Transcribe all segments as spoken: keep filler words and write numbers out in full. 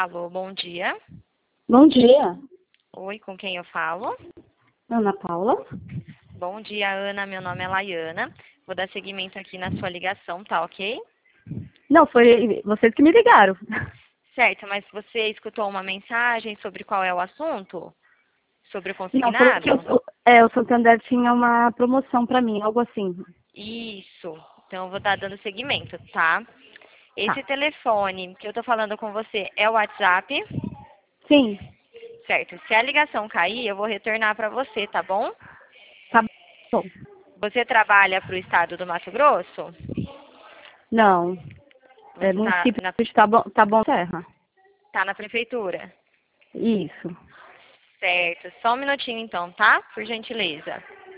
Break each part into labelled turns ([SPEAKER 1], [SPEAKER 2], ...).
[SPEAKER 1] Alô, bom dia.
[SPEAKER 2] Bom dia,
[SPEAKER 1] Oi, com quem eu falo?
[SPEAKER 2] Ana Paula.
[SPEAKER 1] Bom dia, Ana. Meu nome é Laiana. Vou dar seguimento aqui na sua ligação, tá ok?
[SPEAKER 2] Não, foi vocês que me ligaram.
[SPEAKER 1] Certo, mas você escutou uma mensagem sobre qual é o assunto? Sobre o
[SPEAKER 2] Não, falou que
[SPEAKER 1] consignado?
[SPEAKER 2] o, é, o Santander tinha uma promoção pra mim, algo assim.
[SPEAKER 1] Isso. Então, eu vou estar dando seguimento, tá? Esse
[SPEAKER 2] Tá.
[SPEAKER 1] telefone que eu tô falando com você é o WhatsApp?
[SPEAKER 2] Sim,
[SPEAKER 1] Certo. Se a ligação cair, eu vou retornar para você, tá bom?
[SPEAKER 2] tá bom.
[SPEAKER 1] Você trabalha para o estado do Mato Grosso?
[SPEAKER 2] Não, é
[SPEAKER 1] Você está
[SPEAKER 2] município
[SPEAKER 1] na,
[SPEAKER 2] de Taboão, Taboão Serra.
[SPEAKER 1] tá na prefeitura?
[SPEAKER 2] Isso.
[SPEAKER 1] Certo. Só um minutinho então, tá? Por gentileza.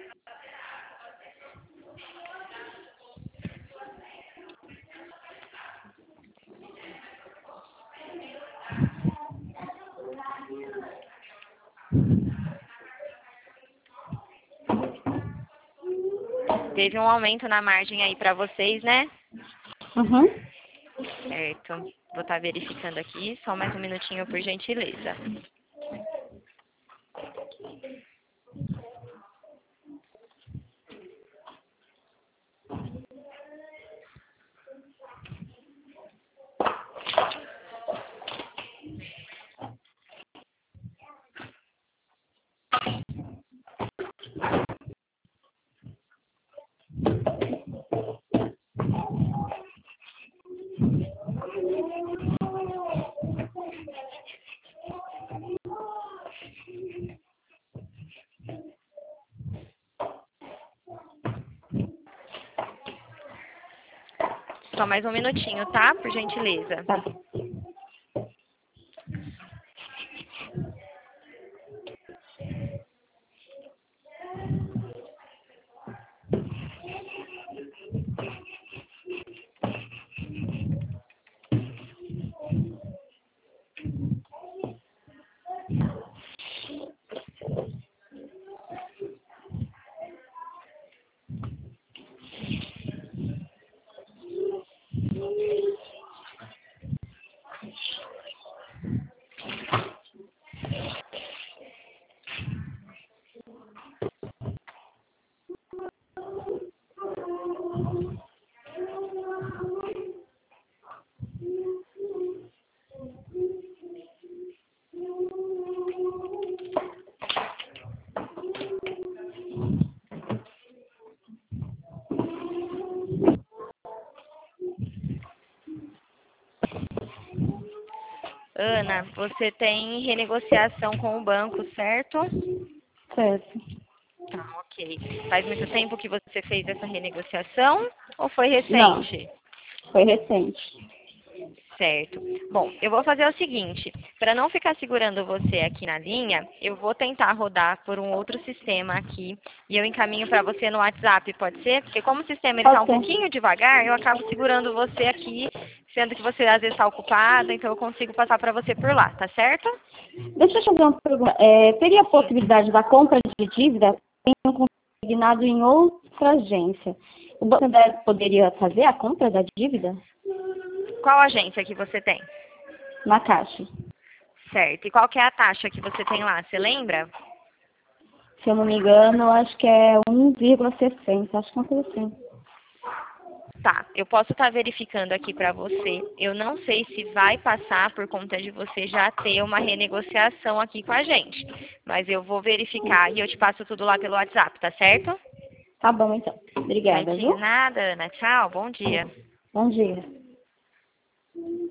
[SPEAKER 1] Teve um aumento na margem aí para vocês, né?
[SPEAKER 2] Uhum.
[SPEAKER 1] Certo. Vou estar verificando aqui. Só mais um minutinho, por gentileza. Só mais um minutinho, tá? Por gentileza.
[SPEAKER 2] Tá.
[SPEAKER 1] Ana, você tem renegociação com o banco, certo?
[SPEAKER 2] Certo.
[SPEAKER 1] Tá, ok. Faz muito tempo que você fez essa renegociação ou foi
[SPEAKER 2] Não,
[SPEAKER 1] recente?
[SPEAKER 2] foi recente.
[SPEAKER 1] Certo. Bom, eu vou fazer o seguinte, para não ficar segurando você aqui na linha, eu vou tentar rodar por um outro sistema aqui e eu encaminho para você no WhatsApp, pode ser? Porque como o sistema está
[SPEAKER 2] Pode
[SPEAKER 1] um
[SPEAKER 2] ser.
[SPEAKER 1] pouquinho devagar, eu acabo segurando você aqui, sendo que você às vezes está ocupada, então eu consigo passar para você por lá, tá certo?
[SPEAKER 2] Deixa eu te fazer uma pergunta. É, teria a
[SPEAKER 1] Sim.
[SPEAKER 2] possibilidade da compra de dívida sendo consignado em outra agência? O Santander poderia fazer a compra da dívida
[SPEAKER 1] Qual agência que você tem?
[SPEAKER 2] na Caixa?
[SPEAKER 1] Certo. E qual que é a taxa que você tem lá? Você lembra?
[SPEAKER 2] Se eu não me engano, acho que é um vírgula sessenta, acho que é uma coisa assim.
[SPEAKER 1] Tá, eu posso estar verificando aqui para você. Eu não sei se vai passar por conta de você já ter uma renegociação aqui com a gente. Mas eu vou verificar e eu te passo tudo lá pelo WhatsApp, tá certo?
[SPEAKER 2] Tá bom, então. Obrigada,
[SPEAKER 1] Certinho,
[SPEAKER 2] viu?
[SPEAKER 1] nada, Ana. Tchau, bom dia.
[SPEAKER 2] Bom dia.